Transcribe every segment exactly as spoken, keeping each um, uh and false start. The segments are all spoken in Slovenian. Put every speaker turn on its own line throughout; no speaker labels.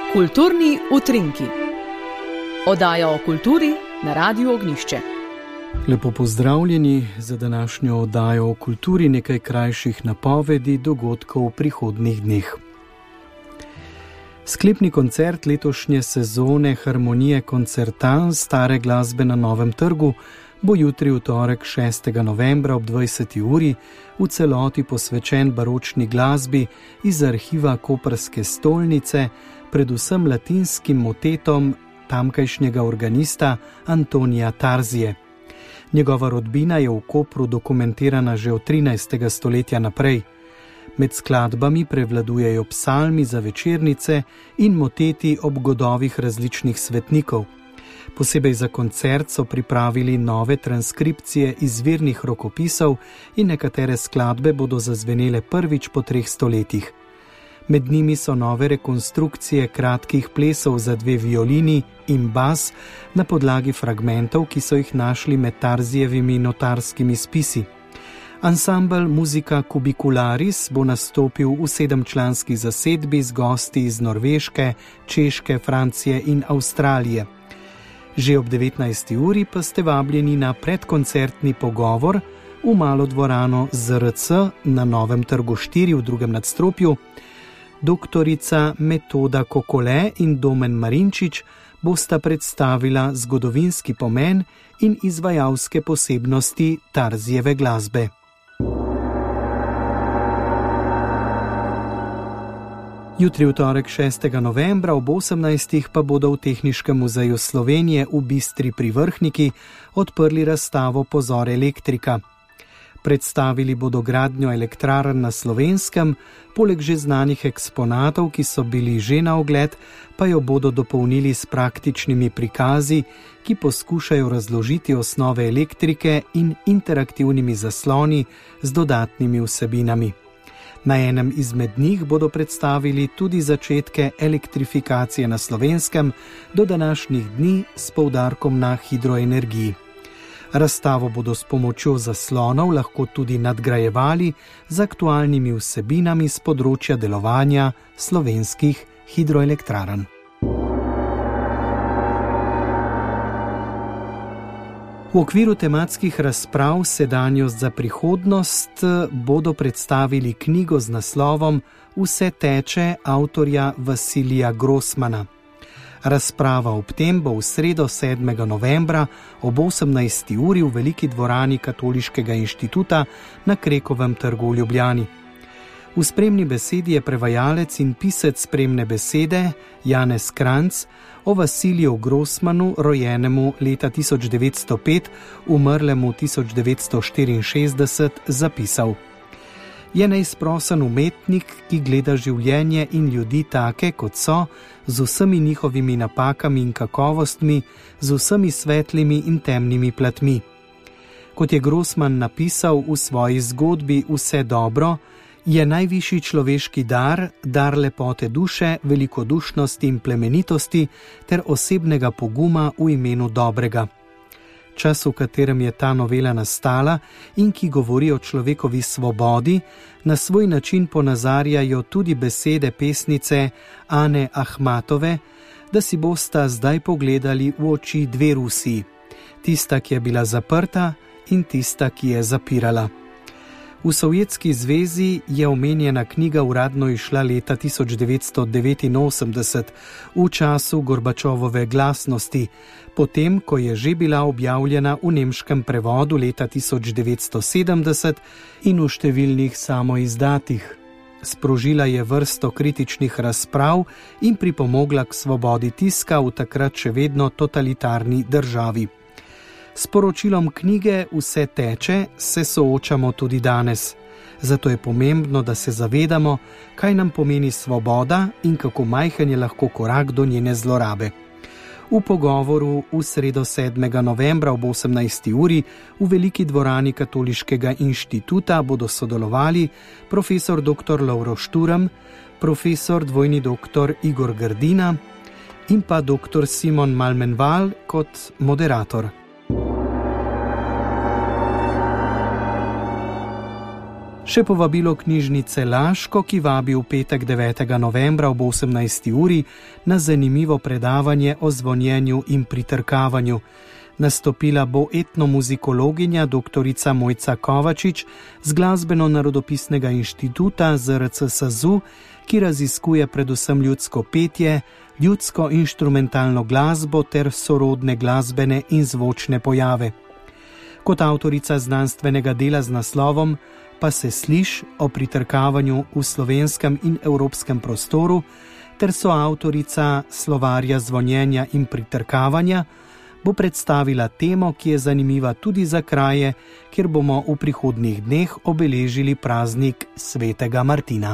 Kulturni utrinki. Oddaja o kulturi na Radiu Ognjišče.
Lepo pozdravljeni za današnjo oddajo o kulturi, nekaj krajših napovedi dogodkov v prihodnjih dneh. Sklepni koncert letošnje sezone Harmonije Concertans stare glasbe na Novem trgu bo jutri v torek šestega novembra ob dvajseti uri v celoti posvečen baročni glasbi iz arhiva Koprske stolnice, predvsem latinskim motetom tamkajšnjega organista Antonija Tarzije. Njegova rodbina je v Kopru dokumentirana že od trinajstega stoletja naprej. Med skladbami prevladujejo psalmi za večernice in moteti ob godovih različnih svetnikov. Posebej za koncert so pripravili nove transkripcije izvirnih rokopisov in nekatere skladbe bodo zazvenele prvič po treh stoletjih. Med njimi so nove rekonstrukcije kratkih plesov za dve violini in bas na podlagi fragmentov, ki so jih našli med Tarzijevimi notarskimi spisi. Ansambel Musica Cubicularis bo nastopil v sedemčlanski zasedbi z gosti iz Norveške, Češke, Francije in Avstralije. Že ob devetnajsti uri pa ste vabljeni na predkoncertni pogovor v malo dvorano Z R C na Novem trgu štiri v drugem nadstropju. Doktorica Metoda Kokole in Domen Marinčič bosta predstavila zgodovinski pomen in izvajalske posebnosti Tarzijeve glasbe. Jutri v torek šestega novembra ob osemnajstih pa bodo v Tehniškem muzeju Slovenije v Bistri pri Vrhniki odprli razstavo Pozor elektrika. Predstavili bodo gradnjo elektrarn na Slovenskem, poleg že znanih eksponatov, ki so bili že na ogled, pa jo bodo dopolnili s praktičnimi prikazi, ki poskušajo razložiti osnove elektrike in interaktivnimi zasloni z dodatnimi vsebinami. Na enem izmed njih bodo predstavili tudi začetke elektrifikacije na Slovenskem do današnjih dni s poudarkom na hidroenergiji. Razstavo bodo s pomočjo zaslonov lahko tudi nadgrajevali z aktualnimi vsebinami z področja delovanja slovenskih hidroelektrarn. V okviru tematskih razprav Sedanjost za prihodnost bodo predstavili knjigo z naslovom Vse teče avtorja Vasilija Grossmana. Razprava ob tem bo v sredo sedmega novembra ob osemnajsti uri v veliki dvorani Katoliškega inštituta na Krekovem trgu v Ljubljani. V spremni besedi je prevajalec in pisec spremne besede Janez Kranc o Vasiliju Grossmanu, rojenemu leta tisoč devetsto pet, umrlemu tisoč devetsto štiriinšestdeset, zapisal: Je neizprosen umetnik, ki gleda življenje in ljudi take, kot so, z vsemi njihovimi napakami in kakovostmi, z vsemi svetlimi in temnimi platmi. Kot je Grossman napisal v svoji zgodbi Vse dobro, je najvišji človeški dar, dar lepote duše, velikodušnosti in plemenitosti ter osebnega poguma v imenu dobrega. Čas, v katerem je ta novela nastala in ki govori o človekovi svobodi, na svoj način ponazarjajo tudi besede pesnice Ane Ahmatove, da si bosta zdaj pogledali v oči dve Rusiji, tista, ki je bila zaprta in tista, ki je zapirala. V Sovjetski zvezi je omenjena knjiga uradno izšla leta tisoč devetsto devetinosemdeset v času Gorbačovove glasnosti, potem, ko je že bila objavljena v nemškem prevodu leta tisoč devetsto sedemdeset in v številnih samoizdatih. Sprožila je vrsto kritičnih razprav in pripomogla k svobodi tiska v takrat še vedno totalitarni državi. S poročilom knjige Vse teče se soočamo tudi danes. Zato je pomembno, da se zavedamo, kaj nam pomeni svoboda in kako majhen je lahko korak do njene zlorabe. V pogovoru v sredo sedmega novembra ob osemnajsti uri v veliki dvorani Katoliškega inštituta bodo sodelovali profesor doktor Lovro Šturm, profesor dvojni doktor Igor Grdina in pa doktor Simon Malmenval kot moderator. Še povabilo knjižnice Laško, ki vabi v petek devetega novembra ob osemnajsti uri na zanimivo predavanje o zvonjenju in pritrkavanju. Nastopila bo etnomuzikologinja doktorica Mojca Kovačič z Glasbeno-narodopisnega inštituta Z R C SAZU, ki raziskuje predvsem ljudsko petje, ljudsko inštrumentalno glasbo ter sorodne glasbene in zvočne pojave. Kot avtorica znanstvenega dela z naslovom Pa se sliš o pritrkavanju v slovenskem in evropskem prostoru ter soavtorica slovarja zvonjenja in pritrkavanja, bo predstavila temo, ki je zanimiva tudi za kraje, kjer bomo v prihodnjih dneh obeležili praznik svetega Martina.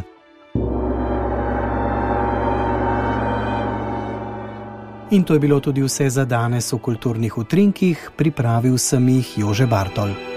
In to je bilo tudi vse za danes v Kulturnih utrinkih, pripravil sem jih Jože Bartol.